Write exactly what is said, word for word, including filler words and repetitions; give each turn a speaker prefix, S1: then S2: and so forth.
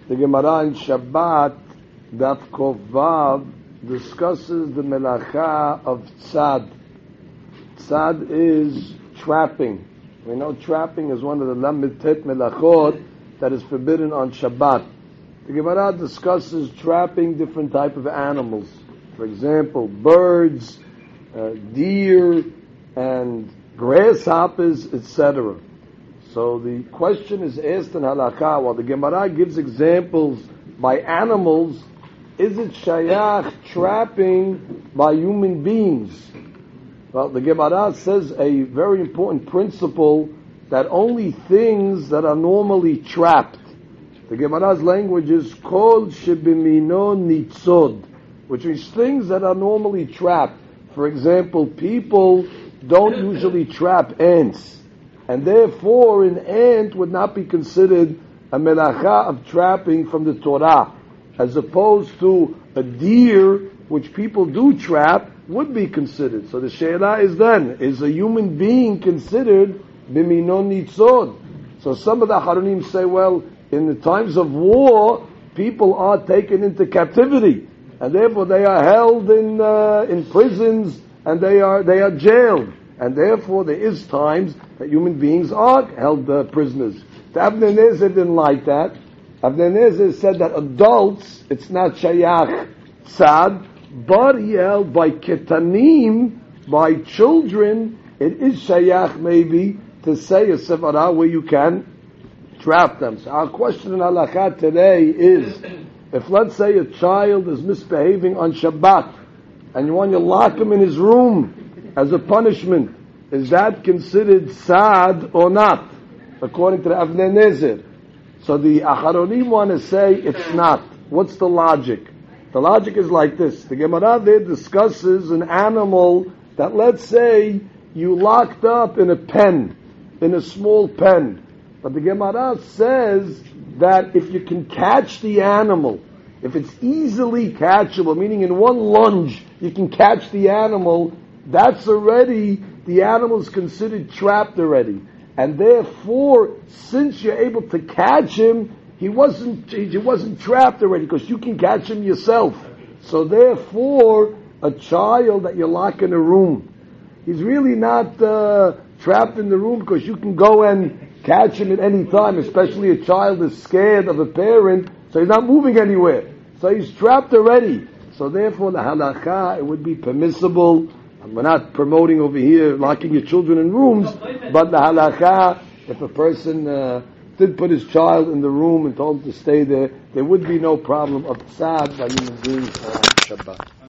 S1: The Gemara in Shabbat, Daf Kov Vav, discusses the melacha of tzad. Tzad is trapping. We know trapping is one of the lamed tet melachot that is forbidden on Shabbat. The Gemara discusses trapping different type of animals. For example, birds, uh, deer, and grasshoppers, et cetera. So the question is asked in halakha, while the Gemara gives examples by animals, is it shayach trapping by human beings? Well, the Gemara says a very important principle that only things that are normally trapped. The Gemara's language is kol shebimino nitzod, which means things that are normally trapped. For example, people don't usually trap ants, and therefore an ant would not be considered a melacha of trapping from the Torah, as opposed to a deer, which people do trap, would be considered. So the she'ela is then, is a human being considered bimino nitzod? So some of the Haronim say, well, in the times of war, people are taken into captivity, and therefore they are held in uh, in prisons, and they are they are jailed, and therefore there is times that human beings are held uh, prisoners. The Avnei Nezer didn't like that. Avnei Nezer said that adults, it's not shayach tzad, but he held by ketanim, by children, it is shayach maybe to say a sevara where you can trap them. So our question in halakha today is, if let's say a child is misbehaving on Shabbat, and you want to lock him in his room as a punishment, is that considered sad or not, according to the Avnei Nezer? So the Acharonim want to say it's not. What's the logic? The logic is like this. The Gemara there discusses an animal that, let's say, you locked up in a pen, in a small pen. But the Gemara says that if you can catch the animal, if it's easily catchable, meaning in one lunge you can catch the animal, that's already, the animal is considered trapped already. And therefore, since you're able to catch him, he wasn't he wasn't trapped already, because you can catch him yourself. So therefore, a child that you lock in a room, he's really not uh, trapped in the room, because you can go and catch him at any time, especially a child is scared of a parent, so he's not moving anywhere. So he's trapped already. So therefore, the halakha, it would be permissible. And we're not promoting over here locking your children in rooms, but the halakha, if a person uh, did put his child in the room and told him to stay there, there would be no problem of tzad by human beings on Shabbat.